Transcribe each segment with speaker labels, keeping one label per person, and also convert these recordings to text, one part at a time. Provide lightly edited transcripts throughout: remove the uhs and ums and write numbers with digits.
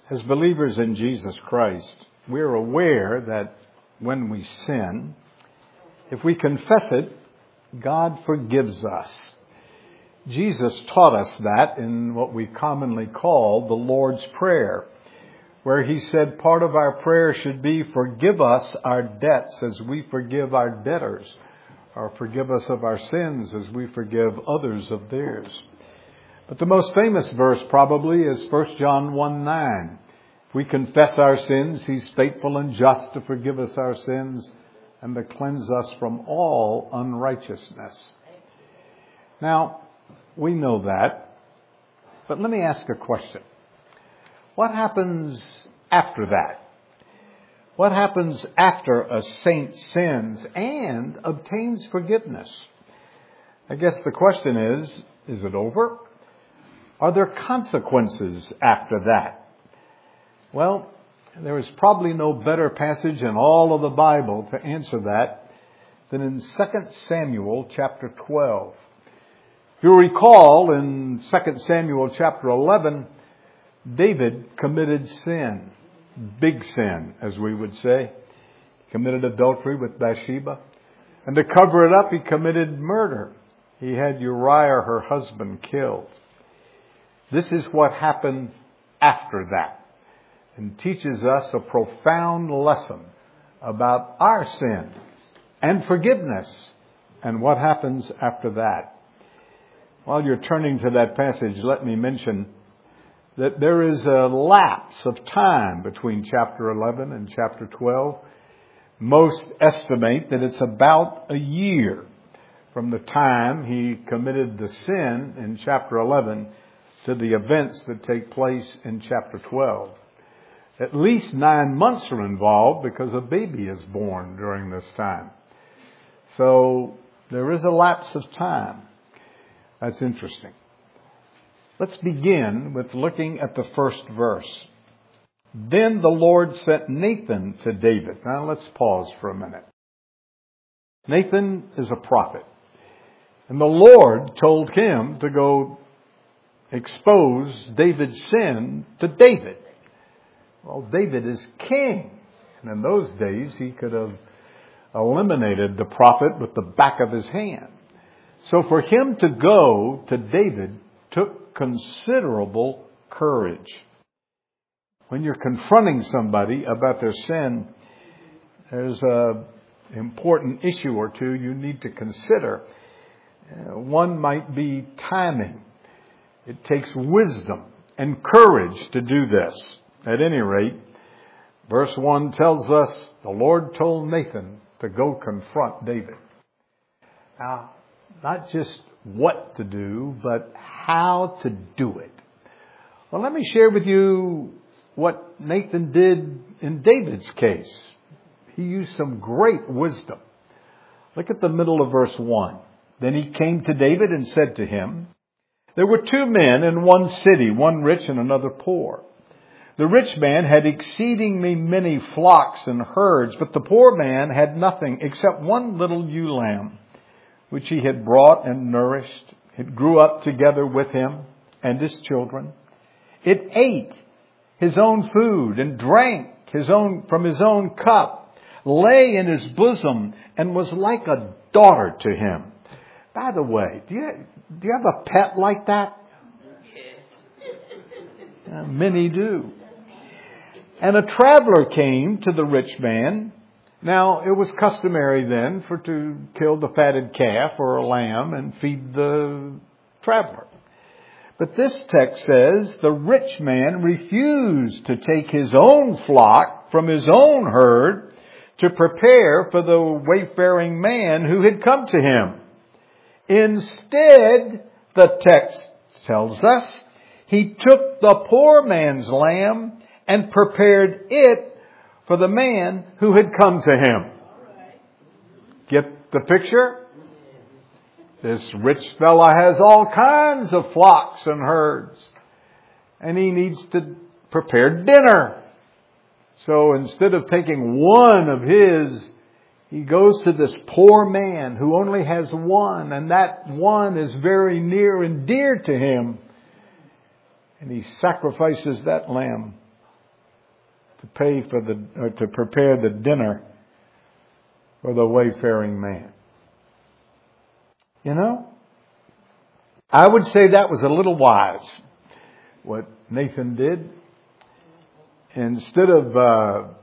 Speaker 1: As believers in Jesus Christ, we're aware that when we sin, if we confess it, God forgives us. Jesus taught us that in what we commonly call the Lord's Prayer, where He said part of our prayer should be, forgive us our debts as we forgive our debtors, or forgive us of our sins as we forgive others of theirs. But the most famous verse probably is 1 John 1:9. If we confess our sins, He's faithful and just to forgive us our sins and to cleanse us from all unrighteousness. Now, we know that, but let me ask a question. What happens after that? What happens after a saint sins and obtains forgiveness? I guess the question is it over? Are there consequences after that? Well, there is probably no better passage in all of the Bible to answer that than in 2 Samuel chapter 12. If you recall, in 2 Samuel chapter 11, David committed sin, big sin, as we would say. He committed adultery with Bathsheba. And to cover it up, he committed murder. He had Uriah, her husband, killed. This is what happened after that, and teaches us a profound lesson about our sin and forgiveness and what happens after that. While you're turning to that passage, let me mention that there is a lapse of time between chapter 11 and chapter 12. Most estimate that it's about a year from the time he committed the sin in chapter 11 to the events that take place in chapter 12. At least 9 months are involved because a baby is born during this time. So there is a lapse of time. That's interesting. Let's begin with looking at the first verse. Then the Lord sent Nathan to David. Now let's pause for a minute. Nathan is a prophet. And the Lord told him to go expose David's sin to David. Well, David is king. And in those days, he could have eliminated the prophet with the back of his hand. So for him to go to David took considerable courage. When you're confronting somebody about their sin, there's an important issue or two you need to consider. One might be timing. It takes wisdom and courage to do this. At any rate, verse 1 tells us the Lord told Nathan to go confront David. Now, not just what to do, but how to do it. Well, let me share with you what Nathan did in David's case. He used some great wisdom. Look at the middle of verse 1. Then he came to David and said to him, there were 2 men in one city, one rich and another poor. The rich man had exceedingly many flocks and herds, but the poor man had nothing except one little ewe lamb, which he had brought and nourished. It grew up together with him and his children. It ate his own food and drank from his own cup, lay in his bosom, and was like a daughter to him. By the way, do you have a pet like that? Many do. And a traveler came to the rich man. Now, it was customary then to kill the fatted calf or a lamb and feed the traveler. But this text says the rich man refused to take his own flock from his own herd to prepare for the wayfaring man who had come to him. Instead, the text tells us, he took the poor man's lamb and prepared it for the man who had come to him. Get the picture? This rich fella has all kinds of flocks and herds, and he needs to prepare dinner. So instead of taking one of his, he goes to this poor man who only has one, and that one is very near and dear to him. And he sacrifices that lamb to prepare the dinner for the wayfaring man. You know, I would say that was a little wise, what Nathan did. Instead of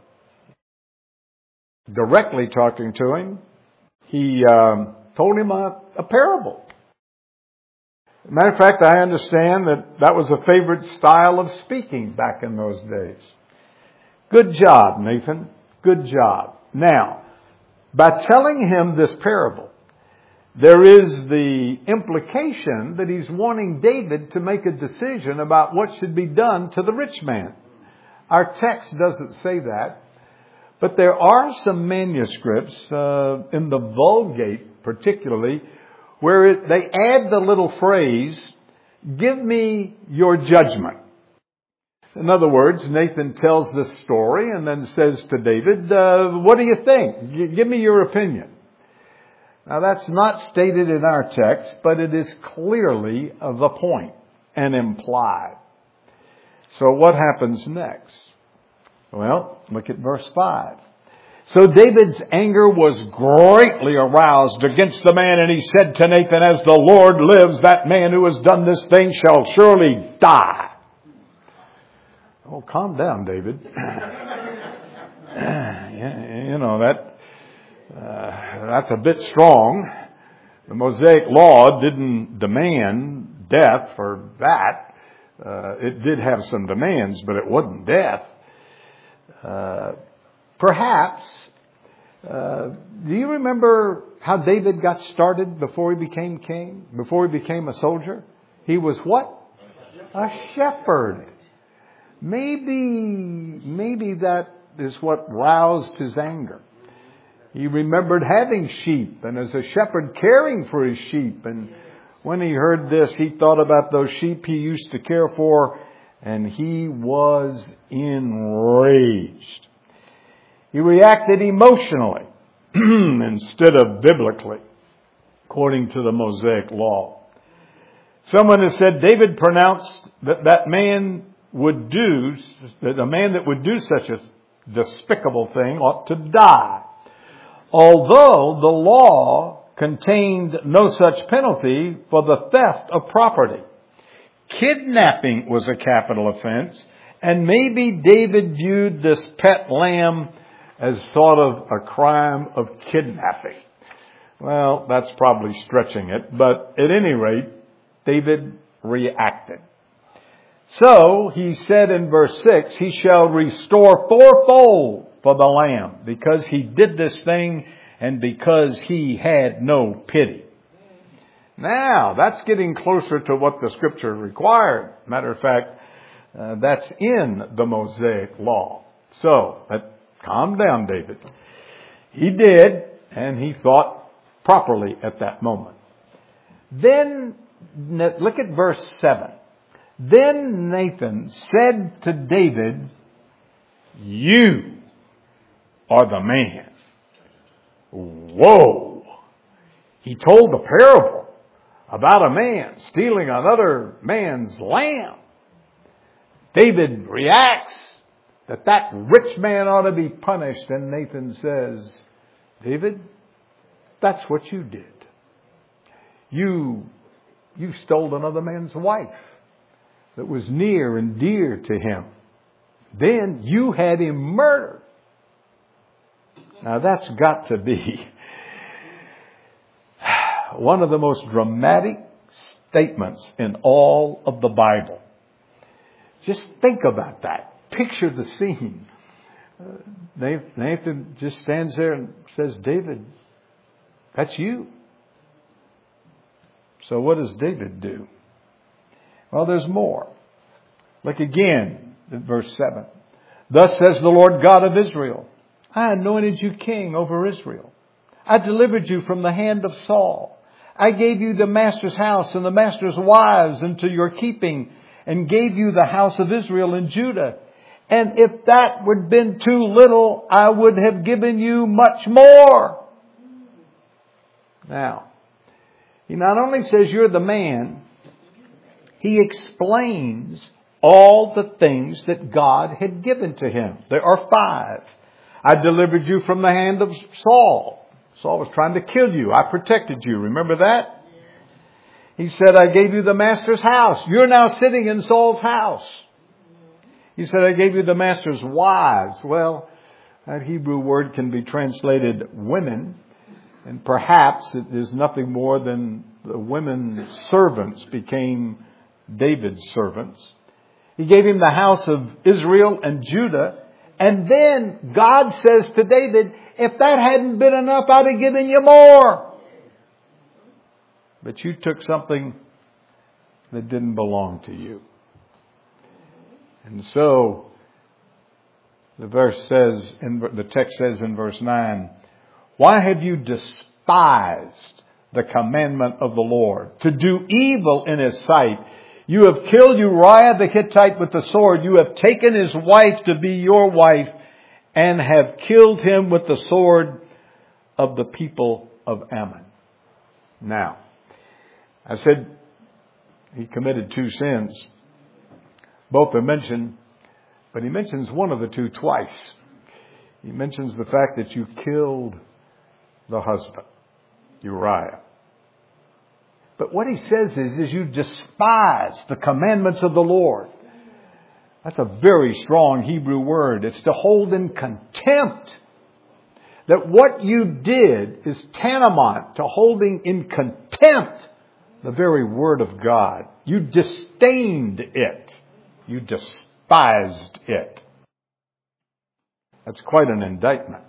Speaker 1: directly talking to him, he told him a parable. Matter of fact, I understand that was a favorite style of speaking back in those days. Good job, Nathan. Good job. Now, by telling him this parable, there is the implication that he's wanting David to make a decision about what should be done to the rich man. Our text doesn't say that, but there are some manuscripts in the Vulgate particularly where they add the little phrase, "Give me your judgment." In other words, Nathan tells this story and then says to David, "What do you think? Give me your opinion." Now that's not stated in our text, but it is clearly the point and implied. So what happens next? Well, look at verse 5. So David's anger was greatly aroused against the man, and he said to Nathan, "As the Lord lives, that man who has done this thing shall surely die." Oh, calm down, David. You know, that's a bit strong. The Mosaic Law didn't demand death for that. It did have some demands, but it wasn't death. Perhaps, do you remember how David got started before he became king? Before he became a soldier? He was what? A shepherd. Maybe that is what roused his anger. He remembered having sheep and as a shepherd caring for his sheep. And when he heard this, he thought about those sheep he used to care for, and he was enraged. He reacted emotionally instead of biblically, according to the Mosaic Law. Someone has said David pronounced that a man that would do such a despicable thing ought to die. Although the law contained no such penalty for the theft of property. Kidnapping was a capital offense, and maybe David viewed this pet lamb as sort of a crime of kidnapping. Well, that's probably stretching it, but at any rate, David reacted. So he said in verse 6, "He shall restore fourfold for the lamb, because he did this thing and because he had no pity." Now, that's getting closer to what the Scripture required. Matter of fact, that's in the Mosaic Law. So, calm down, David. He did, and he thought properly at that moment. Then, look at verse 7. Then Nathan said to David, "You are the man." Whoa! He told a parable about a man stealing another man's lamb. David reacts that rich man ought to be punished, and Nathan says, "David, that's what you did. You stole another man's wife that was near and dear to him. Then you had him murdered." Now that's got to be one of the most dramatic statements in all of the Bible. Just think about that. Picture the scene. Nathan just stands there and says, "David, that's you." So what does David do? Well, there's more. Look again at verse 7. "Thus says the Lord God of Israel, I anointed you king over Israel. I delivered you from the hand of Saul. I gave you the master's house and the master's wives into your keeping, and gave you the house of Israel and Judah. And if that would have been too little, I would have given you much more." Now, he not only says you're the man, he explains all the things that God had given to him. There are 5. I delivered you from the hand of Saul. Saul was trying to kill you. I protected you. Remember that? He said, I gave you the master's house. You're now sitting in Saul's house. He said, I gave you the master's wives. Well, that Hebrew word can be translated women. And perhaps it is nothing more than the women servants became David's servants. He gave him the house of Israel and Judah. And then God says to David, if that hadn't been enough, I'd have given you more. But you took something that didn't belong to you. And so the text says in verse 9, why have you despised the commandment of the Lord to do evil in his sight? You have killed Uriah the Hittite with the sword. You have taken his wife to be your wife and have killed him with the sword of the people of Ammon. Now, I said he committed 2 sins. Both are mentioned, but he mentions one of the 2 twice. He mentions the fact that you killed the husband, Uriah. But what he says is you despise the commandments of the Lord. That's a very strong Hebrew word. It's to hold in contempt. That what you did is tantamount to holding in contempt the very word of God. You disdained it. You despised it. That's quite an indictment.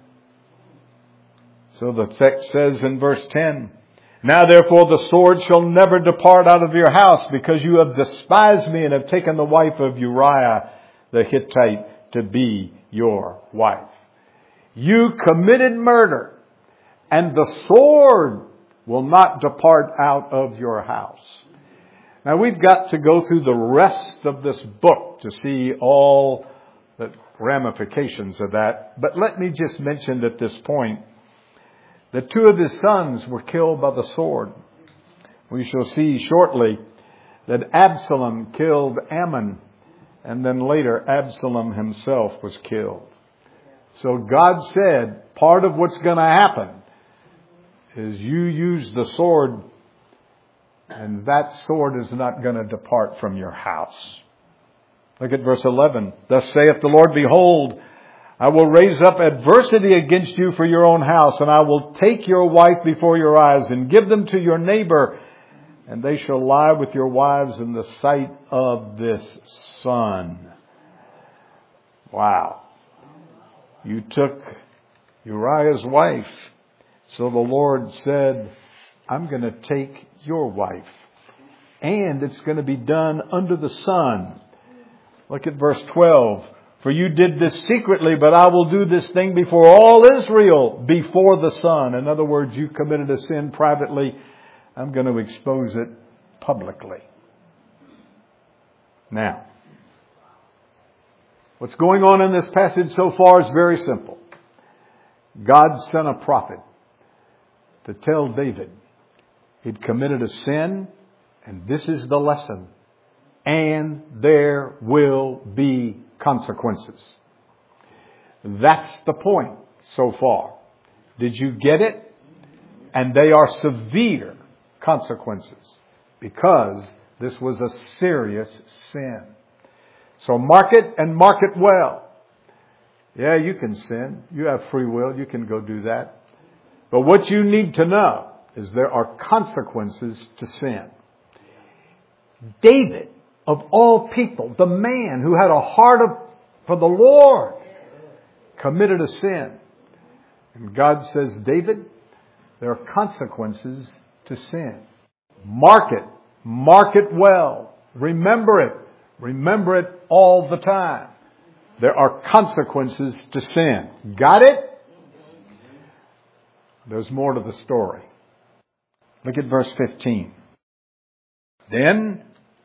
Speaker 1: So the text says in verse 10, now therefore the sword shall never depart out of your house, because you have despised me and have taken the wife of Uriah the Hittite to be your wife. You committed murder, and the sword will not depart out of your house. Now we've got to go through the rest of this book to see all the ramifications of that. But let me just mention at this point that 2 of his sons were killed by the sword. We shall see shortly that Absalom killed Ammon, and then later Absalom himself was killed. So God said, part of what's going to happen is you use the sword, and that sword is not going to depart from your house. Look at verse 11. Thus saith the Lord, behold, I will raise up adversity against you for your own house, and I will take your wife before your eyes and give them to your neighbor, and they shall lie with your wives in the sight of this sun. Wow. You took Uriah's wife. So the Lord said, I'm going to take your wife. And it's going to be done under the sun. Look at verse 12. For you did this secretly, but I will do this thing before all Israel, before the sun. In other words, you committed a sin privately. I'm going to expose it publicly. Now, what's going on in this passage so far is very simple. God sent a prophet to tell David he'd committed a sin, and this is the lesson. And there will be consequences. That's the point so far. Did you get it? And they are severe consequences because this was a serious sin. So mark it and mark it well. Yeah, you can sin. You have free will. You can go do that. But what you need to know is there are consequences to sin. David, of all people, the man who had a heart for the Lord, committed a sin. And God says, David, there are consequences to sin. Mark it. Mark it well. Remember it. Remember it all the time. There are consequences to sin. Got it? There's more to the story. Look at verse 15. Then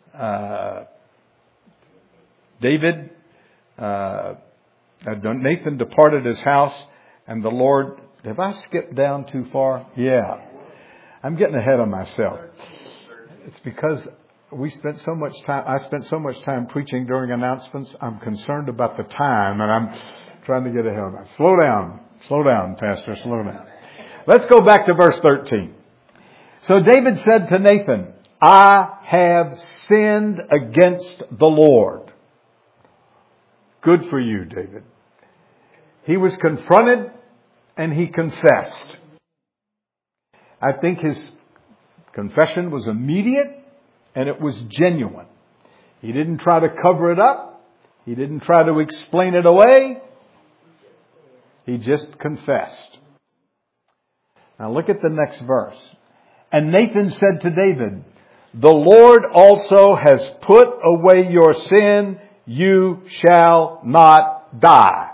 Speaker 1: Nathan departed his house, and the Lord... Have I skipped down too far? Yeah. I'm getting ahead of myself. It's because I spent so much time preaching during announcements, I'm concerned about the time, and I'm trying to get ahead of it. Slow down, Pastor, slow down. Let's go back to verse 13. So David said to Nathan, I have sinned against the Lord. Good for you, David. He was confronted and he confessed. I think his confession was immediate and it was genuine. He didn't try to cover it up. He didn't try to explain it away. He just confessed. Now look at the next verse. And Nathan said to David, the Lord also has put away your sin. You shall not die.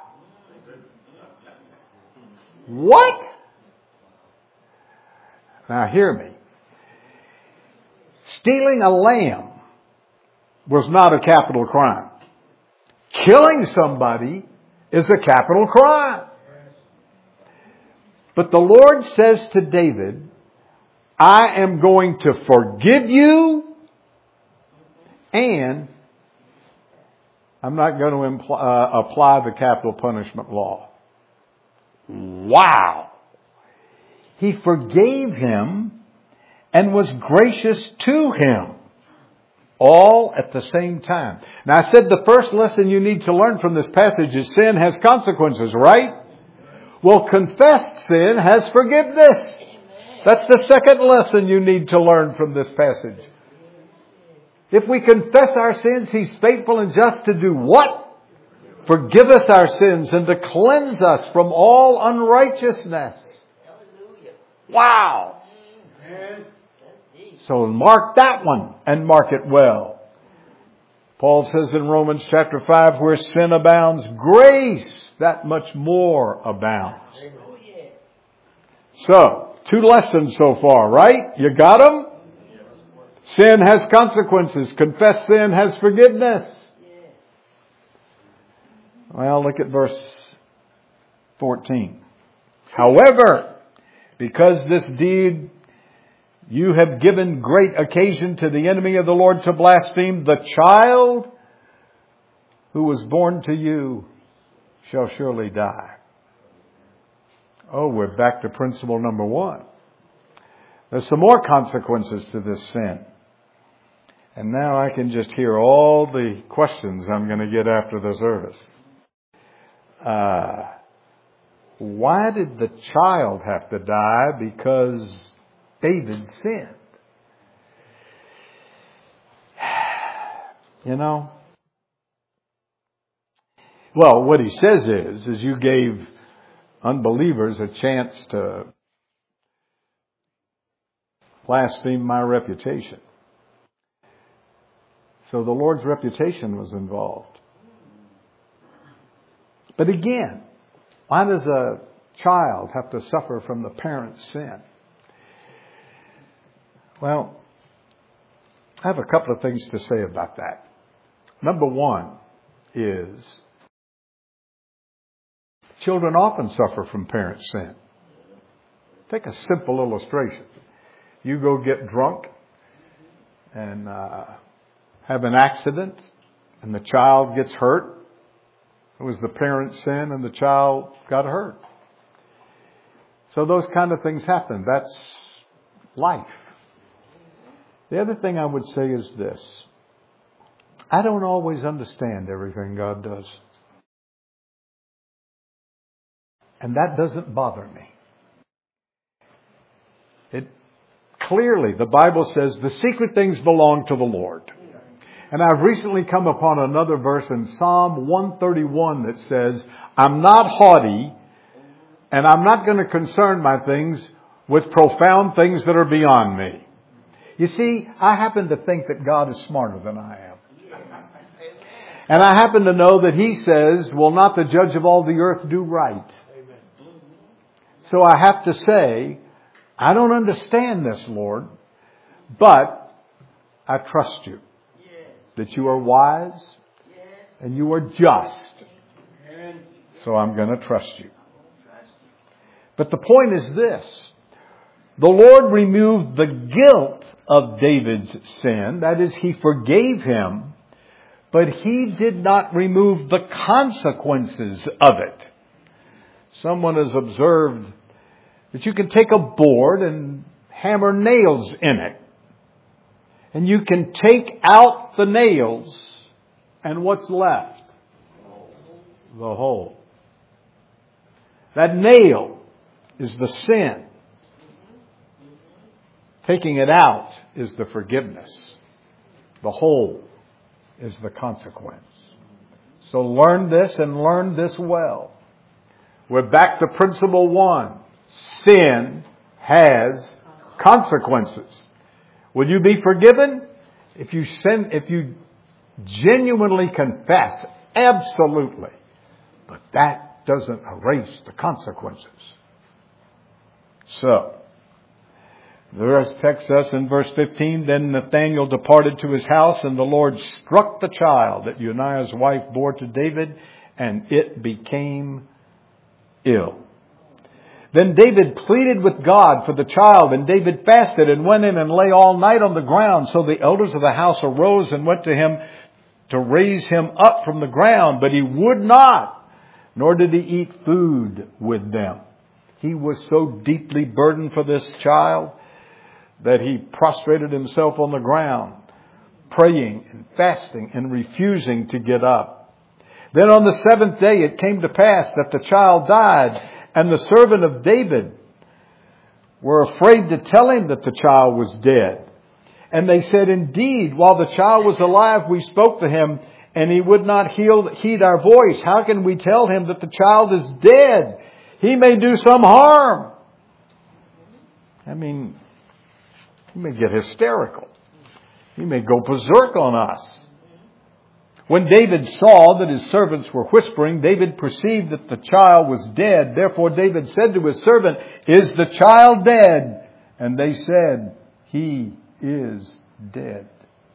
Speaker 1: What? Now hear me. Stealing a lamb was not a capital crime. Killing somebody is a capital crime. But the Lord says to David, I am going to forgive you and I'm not going to apply the capital punishment law. Wow! He forgave him and was gracious to him. All at the same time. Now I said the first lesson you need to learn from this passage is sin has consequences, right? Well, confessed sin has forgiveness. That's the second lesson you need to learn from this passage. If we confess our sins, He's faithful and just to do what? Forgive us our sins and to cleanse us from all unrighteousness. Wow! So mark that one and mark it well. Paul says in Romans chapter 5, where sin abounds, grace that much more abounds. So, 2 lessons so far, right? You got them? Sin has consequences. Confess sin has forgiveness. Well, look at verse 14. However, because this deed you have given great occasion to the enemy of the Lord to blaspheme, the child who was born to you shall surely die. Oh, we're back to principle number 1. There's some more consequences to this sin. And now I can just hear all the questions I'm going to get after the service. Why did the child have to die? Because David sinned. You know? Well, what he says is you gave unbelievers a chance to blaspheme my reputation. So the Lord's reputation was involved. But again, why does a child have to suffer from the parent's sin? Well, I have a couple of things to say about that. Number 1 is children often suffer from parent sin. Take a simple illustration. You go get drunk and have an accident and the child gets hurt. It was the parent's sin and the child got hurt. So those kind of things happen. That's life. The other thing I would say is this. I don't always understand everything God does. And that doesn't bother me. Clearly, the Bible says the secret things belong to the Lord. And I've recently come upon another verse in Psalm 131 that says, I'm not haughty and I'm not going to concern my things with profound things that are beyond me. You see, I happen to think that God is smarter than I am. And I happen to know that He says, will not the judge of all the earth do right? So I have to say, I don't understand this, Lord, but I trust You. That You are wise and You are just. So I'm going to trust You. But the point is this. The Lord removed the guilt of David's sin. That is, He forgave him, but He did not remove the consequences of it. Someone has observed that you can take a board and hammer nails in it. And you can take out the nails, and what's left? The hole. That nail is the sin. Taking it out is the forgiveness. The hole is the consequence. So learn this and learn this well. We're back to principle 1. Sin has consequences. Will you be forgiven? If you genuinely confess, absolutely. But that doesn't erase the consequences. So, the verse texts us in verse 15, then Nathanael departed to his house, and the Lord struck the child that Uriah's wife bore to David, and it became ill. Then David pleaded with God for the child, and David fasted and went in and lay all night on the ground. So the elders of the house arose and went to him to raise him up from the ground, but he would not, nor did he eat food with them. He was so deeply burdened for this child that he prostrated himself on the ground, praying and fasting and refusing to get up. Then on the 7th day it came to pass that the child died, and the servant of David were afraid to tell him that the child was dead. And they said, indeed, while the child was alive, we spoke to him, and he would not heed our voice. How can we tell him that the child is dead? He may do some harm. I mean, he may get hysterical. He may go berserk on us. When David saw that his servants were whispering, David perceived that the child was dead. Therefore David said to his servant, is the child dead? And they said, he is dead.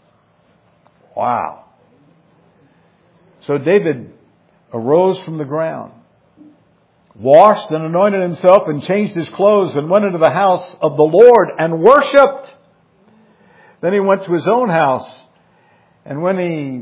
Speaker 1: Wow. So David arose from the ground, washed and anointed himself and changed his clothes and went into the house of the Lord and worshipped. Then he went to his own house, and when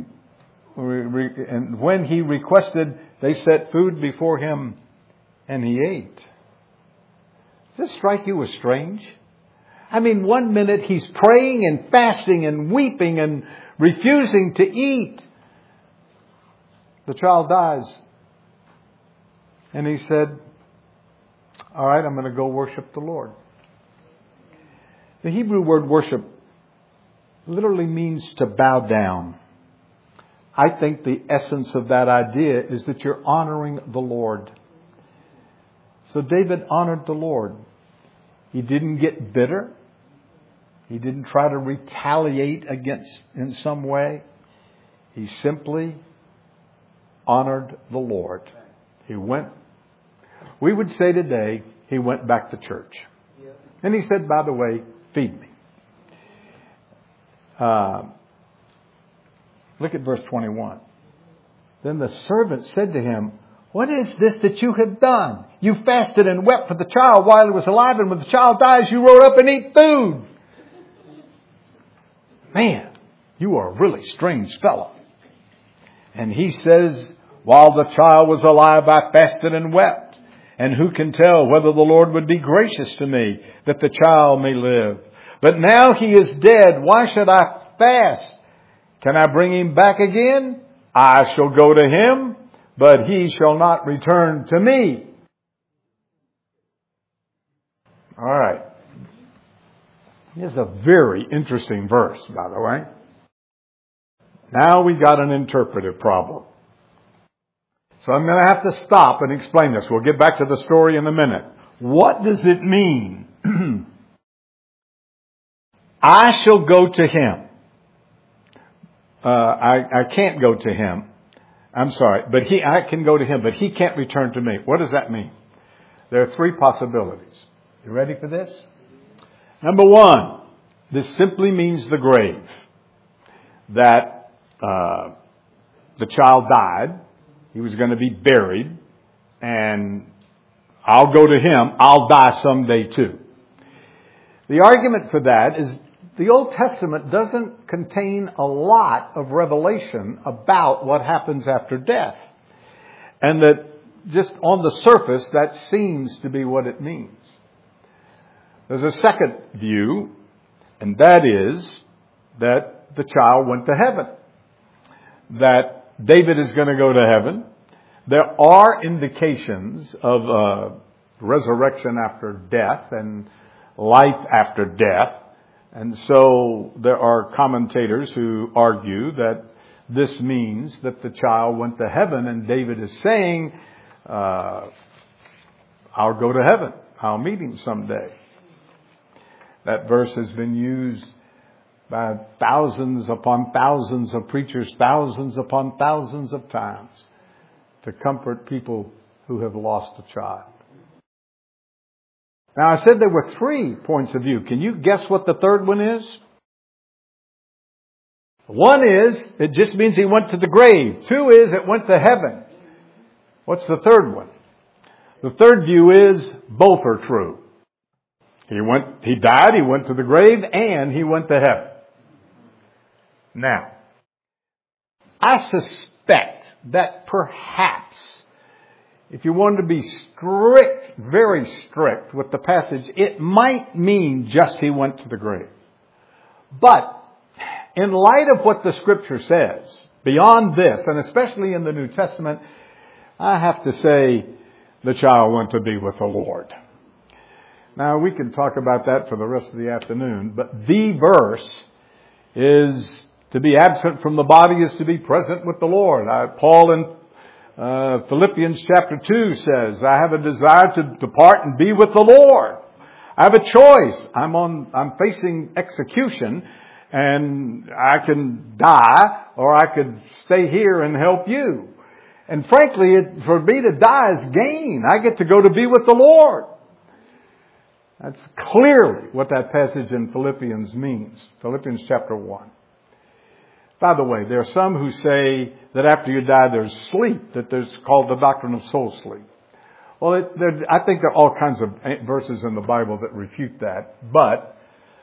Speaker 1: he requested, they set food before him, and he ate. Does this strike you as strange? I mean, one minute he's praying and fasting and weeping and refusing to eat. The child dies. And he said, all right, I'm going to go worship the Lord. The Hebrew word worship literally means to bow down. I think the essence of that idea is that you're honoring the Lord. So David honored the Lord. He didn't get bitter. He didn't try to retaliate against in some way. He simply honored the Lord. He went, we would say today, he went back to church. And he said, by the way, feed me. Look at verse 21. Then the servant said to him, what is this that you have done? You fasted and wept for the child while he was alive, and when the child dies, you rose up and eat food. Man, you are a really strange fellow. And he says, while the child was alive, I fasted and wept. And who can tell whether the Lord would be gracious to me that the child may live? But now he is dead. Why should I fast? Can I bring him back again? I shall go to him, but he shall not return to me. All right. This is a very interesting verse, by the way. Now we got an interpretive problem. So I'm going to have to stop and explain this. We'll get back to the story in a minute. What does it mean? I shall go to him. I can't go to him. I'm sorry, but I can go to him, but he can't return to me. What does that mean? There are three possibilities. You ready for this? Number one, this simply means the grave. That the child died. He was going to be buried. And I'll go to him. I'll die someday too. The argument for that is the Old Testament doesn't contain a lot of revelation about what happens after death. And that just on the surface, that seems to be what it means. There's a second view, and that is that the child went to heaven. That David is going to go to heaven. There are indications of resurrection after death and life after death. And so there are commentators who argue that this means that the child went to heaven, and David is saying, I'll go to heaven. I'll meet him someday. That verse has been used by thousands upon thousands of preachers, thousands upon thousands of times to comfort people who have lost a child. Now, I said there were 3 points of view. Can you guess what the third one is? One is, it just means he went to the grave. 2 is, it went to heaven. What's the third one? The third view is, both are true. He died, he went to the grave, and he went to heaven. Now, I suspect that perhaps, if you wanted to be strict, very strict with the passage, it might mean just he went to the grave. But in light of what the Scripture says, beyond this, and especially in the New Testament, I have to say the child went to be with the Lord. Now, we can talk about that for the rest of the afternoon, but the verse is to be absent from the body is to be present with the Lord. Paul in Philippians chapter 2 says, I have a desire to depart and be with the Lord. I have a choice. I'm facing execution, and I can die, or I could stay here and help you. And frankly, for me to die is gain. I get to go to be with the Lord. That's clearly what that passage in Philippians means. Philippians chapter 1. By the way, there are some who say that after you die there's sleep, that there's called the doctrine of soul sleep. Well, I think there are all kinds of verses in the Bible that refute that. But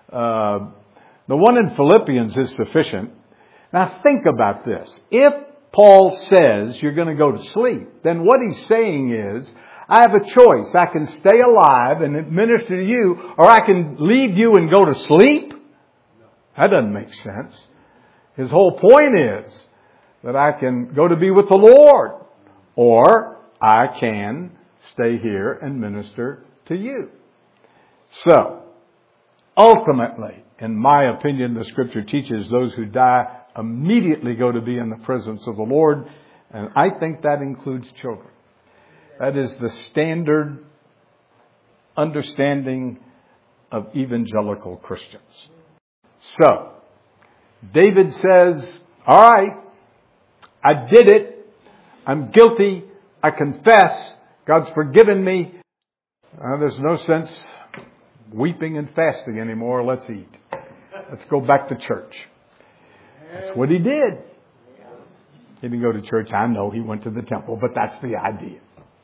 Speaker 1: the one in Philippians is sufficient. Now think about this. If Paul says you're going to go to sleep, then what he's saying is, I have a choice. I can stay alive and minister to you, or I can leave you and go to sleep. That doesn't make sense. His whole point is that I can go to be with the Lord, or I can stay here and minister to you. So, ultimately, in my opinion, the Scripture teaches those who die immediately go to be in the presence of the Lord, and I think that includes children. That is the standard understanding of evangelical Christians. So, David says, all right, I did it. I'm guilty. I confess. God's forgiven me. There's no sense weeping and fasting anymore. Let's eat. Let's go back to church. That's what he did. He didn't go to church. I know he went to the temple, but that's the idea.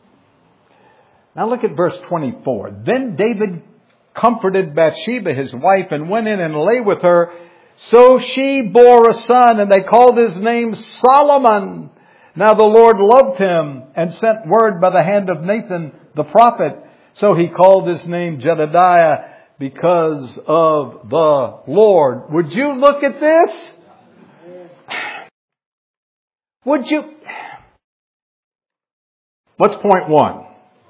Speaker 1: Now look at verse 24. Then David comforted Bathsheba, his wife, and went in and lay with her. So she bore a son, and they called his name Solomon. Now the Lord loved him and sent word by the hand of Nathan the prophet. So he called his name Jedediah because of the Lord. Would you look at this? Would you? What's point 1?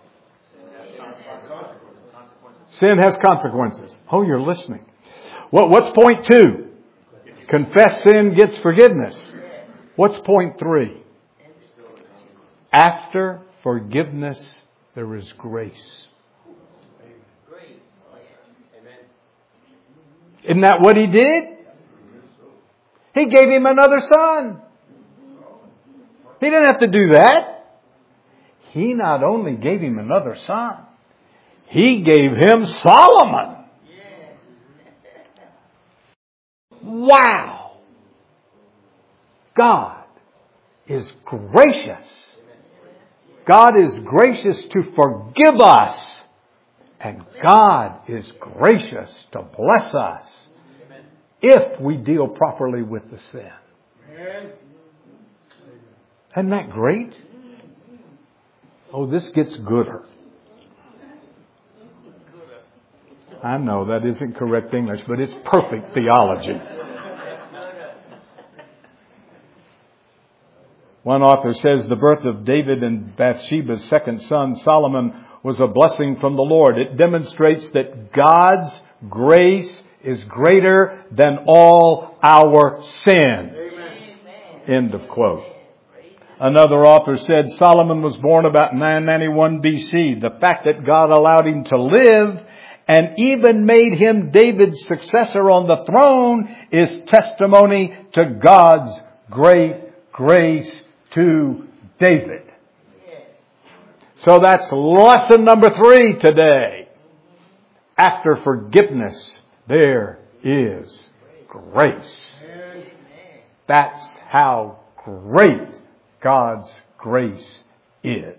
Speaker 1: Sin has consequences. Oh, you're listening. What's point 2? Confess sin gets forgiveness. What's point 3? After forgiveness, there is grace. Isn't that what he did? He gave him another son. He didn't have to do that. He not only gave him another son, he gave him Solomon. Wow. God is gracious. God is gracious to forgive us And God is gracious to bless us if we deal properly with the sin. Isn't that great? Oh, this gets gooder. I know that isn't correct English, but it's perfect theology. One author says the birth of David and Bathsheba's second son, Solomon, was a blessing from the Lord. It demonstrates that God's grace is greater than all our sin. Amen. End of quote. Another author said Solomon was born about 991 BC. The fact that God allowed him to live and even made him David's successor on the throne is testimony to God's great grace to David. So that's lesson number 3 today. After forgiveness, there is grace. That's how great God's grace is.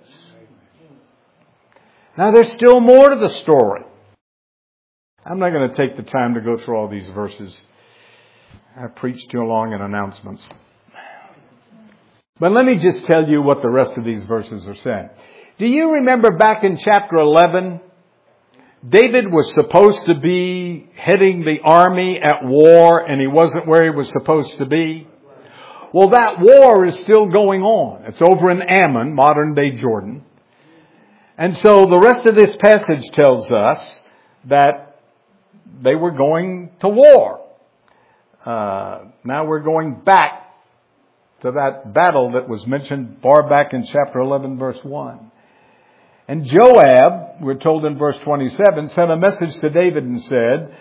Speaker 1: Now there's still more to the story. I'm not going to take the time to go through all these verses. I preached too long in announcements. But let me just tell you what the rest of these verses are saying. Do you remember back in chapter 11, David was supposed to be heading the army at war and he wasn't where he was supposed to be? Well, that war is still going on. It's over in Ammon, modern day Jordan. And so the rest of this passage tells us that they were going to war. Now we're going back to that battle that was mentioned far back in chapter 11, verse 1. And Joab, we're told in verse 27, sent a message to David and said,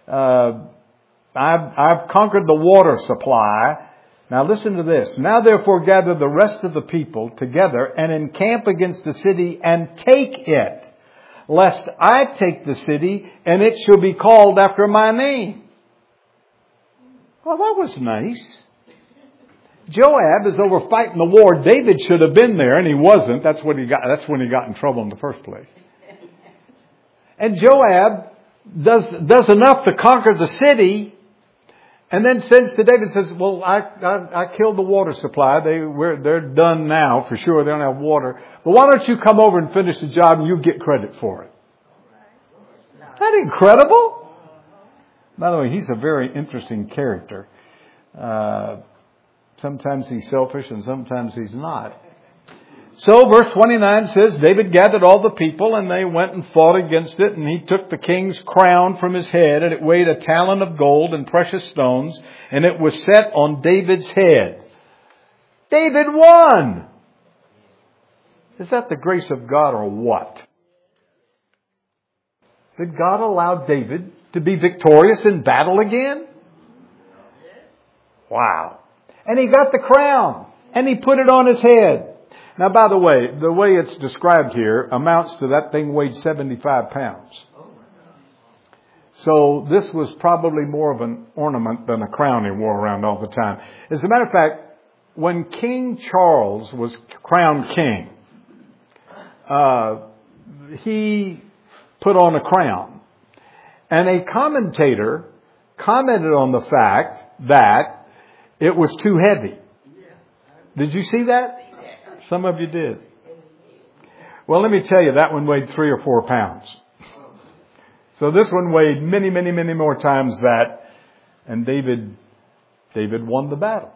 Speaker 1: I've conquered the water supply. Now listen to this. Now therefore gather the rest of the people together and encamp against the city and take it, lest I take the city and it shall be called after my name. Well, that was nice. Joab is over fighting the war. David should have been there, and he wasn't. That's when he got in trouble in the first place. And Joab does enough to conquer the city, and then sends to David and says, "Well, I killed the water supply. They're done now for sure. They don't have water. But why don't you come over and finish the job, and you get credit for it?" Isn't that incredible? By the way, he's a very interesting character. Sometimes he's selfish and sometimes he's not. So verse 29 says, David gathered all the people and they went and fought against it, and he took the king's crown from his head, and it weighed a talent of gold and precious stones, and it was set on David's head. David won! Is that the grace of God or what? Did God allow David to be victorious in battle again? Wow. And he got the crown, and he put it on his head. Now, by the way it's described here amounts to that thing weighed 75 pounds. So this was probably more of an ornament than a crown he wore around all the time. As a matter of fact, when King Charles was crowned king, he put on a crown. And a commentator commented on the fact that it was too heavy. Did you see that? Some of you did. Well, let me tell you, that one weighed 3 or 4 pounds. So this one weighed many, many, many more times that. And David won the battle.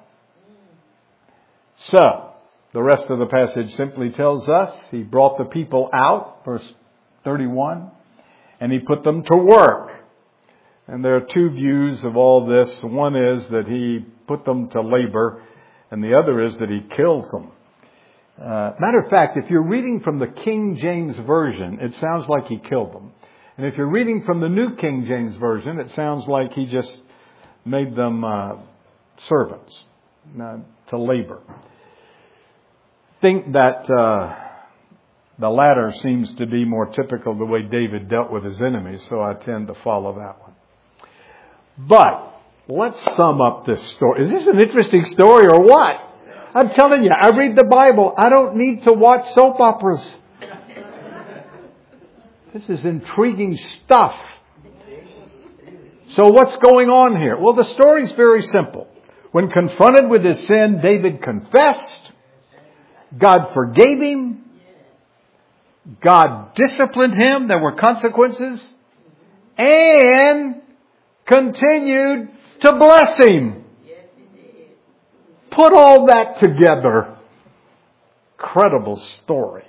Speaker 1: So, the rest of the passage simply tells us he brought the people out, verse 31, and he put them to work. And there are 2 views of all this. One is that he put them to labor, and the other is that he kills them. Matter of fact, if you're reading from the King James Version, it sounds like he killed them. And if you're reading from the New King James Version, it sounds like he just made them servants to labor. Think that the latter seems to be more typical of the way David dealt with his enemies, so I tend to follow that one. But let's sum up this story. Is this an interesting story or what? I'm telling you, I read the Bible. I don't need to watch soap operas. This is intriguing stuff. So what's going on here? Well, the story's very simple. When confronted with his sin, David confessed. God forgave him. God disciplined him. There were consequences. And continued to bless him. Put all that together. Incredible story.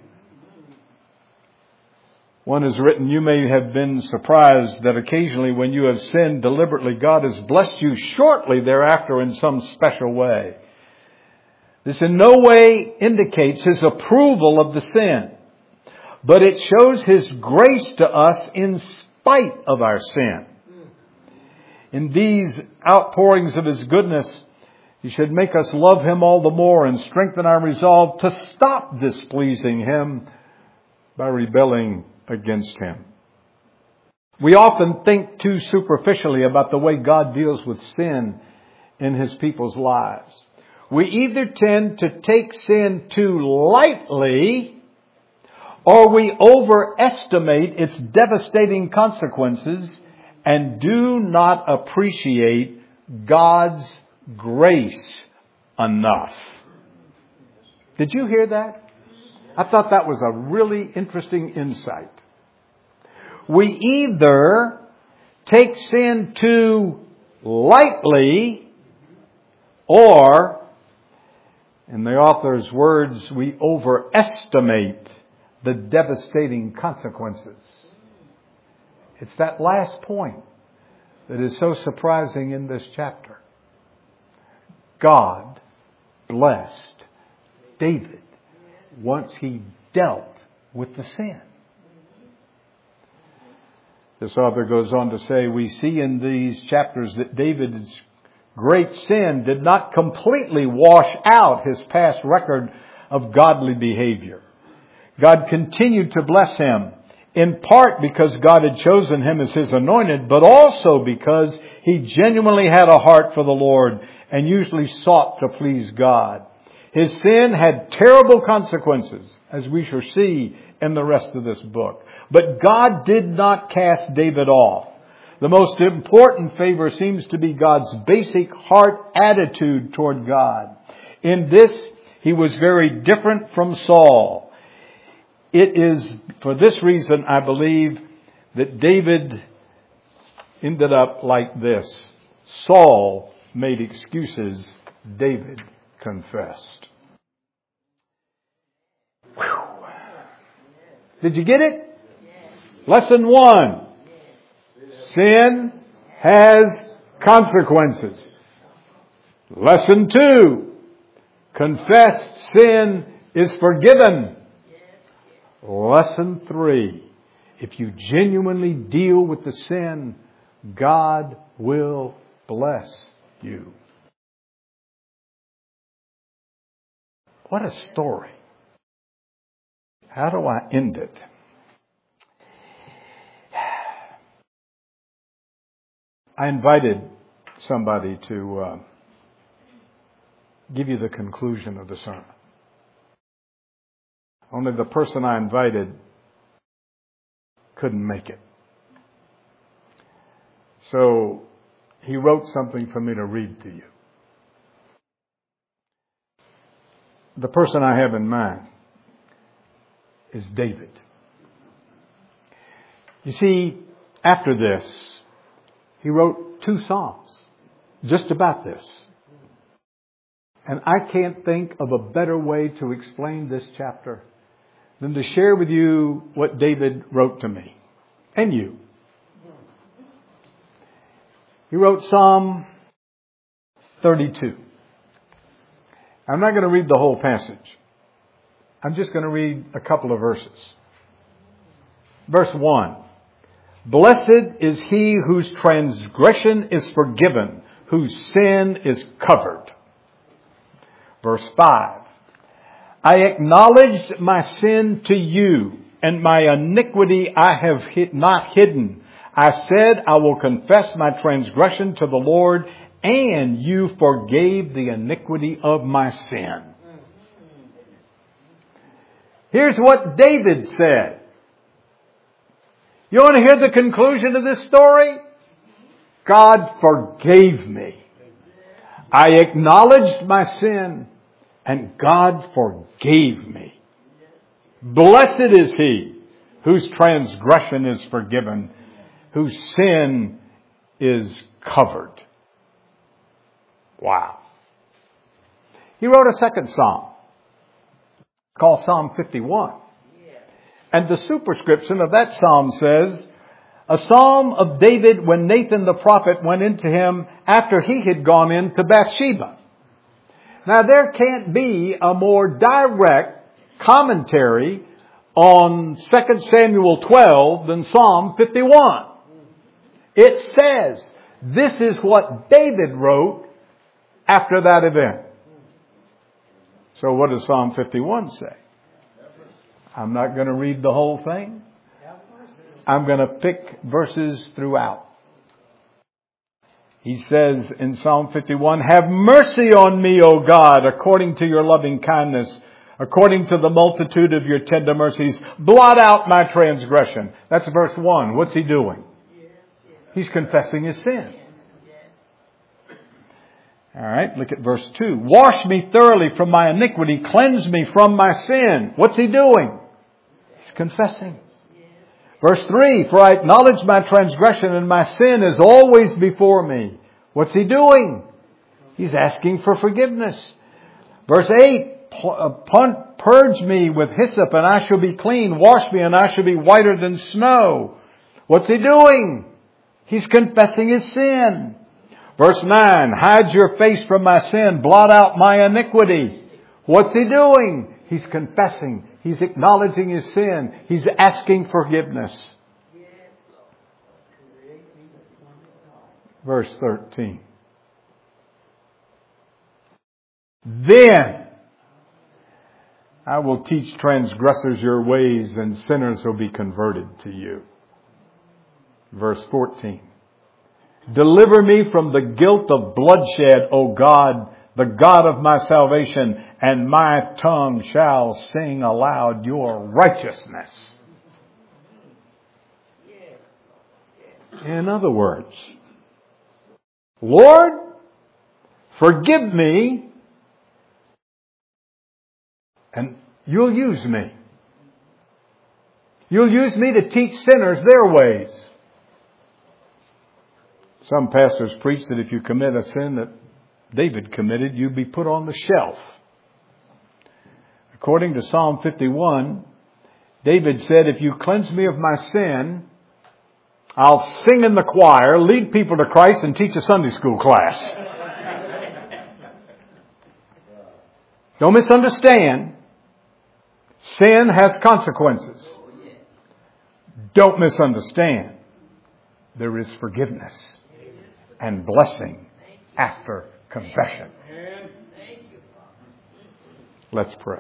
Speaker 1: One has written, you may have been surprised that occasionally when you have sinned deliberately, God has blessed you shortly thereafter in some special way. This in no way indicates His approval of the sin, but it shows His grace to us in spite of our sin. In these outpourings of His goodness, He should make us love Him all the more and strengthen our resolve to stop displeasing Him by rebelling against Him. We often think too superficially about the way God deals with sin in His people's lives. We either tend to take sin too lightly, or we overestimate its devastating consequences and do not appreciate God's grace enough. Did you hear that? I thought that was a really interesting insight. We either take sin too lightly, or, in the author's words, we overestimate the devastating consequences. It's that last point that is so surprising in this chapter. God blessed David once he dealt with the sin. This author goes on to say, we see in these chapters that David's great sin did not completely wash out his past record of godly behavior. God continued to bless him, in part because God had chosen him as His anointed, but also because he genuinely had a heart for the Lord and usually sought to please God. His sin had terrible consequences, as we shall see in the rest of this book. But God did not cast David off. The most important favor seems to be God's basic heart attitude toward God. In this, he was very different from Saul. It is for this reason, I believe, that David ended up like this. Saul made excuses. David confessed. Whew. Did you get it? Lesson 1. Sin has consequences. Lesson 2. Confessed sin is forgiven. Lesson 3. If you genuinely deal with the sin, God will bless you. What a story. How do I end it? I invited somebody to give you the conclusion of the sermon. Only the person I invited couldn't make it. So he wrote something for me to read to you. The person I have in mind is David. You see, after this, he wrote 2 Psalms just about this. And I can't think of a better way to explain this chapter than to share with you what David wrote to me and you. He wrote Psalm 32. I'm not going to read the whole passage. I'm just going to read a couple of verses. Verse 1. Blessed is he whose transgression is forgiven, whose sin is covered. Verse 5. I acknowledged my sin to you, and my iniquity I have not hidden. I said, I will confess my transgression to the Lord, and you forgave the iniquity of my sin. Here's what David said. You want to hear the conclusion of this story? God forgave me. I acknowledged my sin, and God forgave me. Blessed is he whose transgression is forgiven, whose sin is covered. Wow. He wrote a second psalm called Psalm 51. And the superscription of that psalm says, a psalm of David when Nathan the prophet went into him after he had gone into Bathsheba. Now there can't be a more direct commentary on 2 Samuel 12 than Psalm 51. It says, this is what David wrote after that event. So what does Psalm 51 say? I'm not going to read the whole thing. I'm going to pick verses throughout. He says in Psalm 51, have mercy on me, O God, according to your loving kindness, according to the multitude of your tender mercies. Blot out my transgression. That's verse 1. What's he doing? He's confessing his sin. All right, look at verse 2. Wash me thoroughly from my iniquity. Cleanse me from my sin. What's he doing? He's confessing. Verse 3, for I acknowledge my transgression and my sin is always before me. What's he doing? He's asking for forgiveness. Verse 8, purge me with hyssop and I shall be clean. Wash me and I shall be whiter than snow. What's he doing? He's confessing his sin. Verse 9, hide your face from my sin. Blot out my iniquity. What's he doing? He's confessing. He's acknowledging his sin. He's asking forgiveness. Verse 13. Then I will teach transgressors your ways and sinners will be converted to you. Verse 14. Deliver me from the guilt of bloodshed, O God, the God of my salvation, and my tongue shall sing aloud your righteousness. In other words, Lord, forgive me, and you'll use me. You'll use me to teach sinners their ways. Some pastors preach that if you commit a sin that David committed, you'd be put on the shelf. According to Psalm 51, David said, if you cleanse me of my sin, I'll sing in the choir, lead people to Christ, and teach a Sunday school class. Don't misunderstand. Sin has consequences. Don't misunderstand. There is forgiveness and blessing after confession. Let's pray.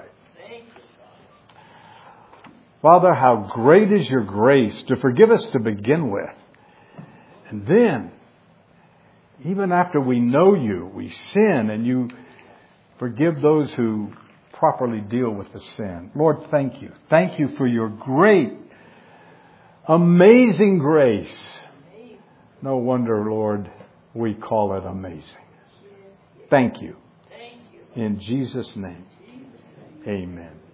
Speaker 1: Father, how great is your grace to forgive us to begin with. And then, even after we know you, we sin and you forgive those who properly deal with the sin. Lord, thank you. Thank you for your great, amazing grace. No wonder, Lord, we call it amazing. Thank you. In Jesus' name, amen.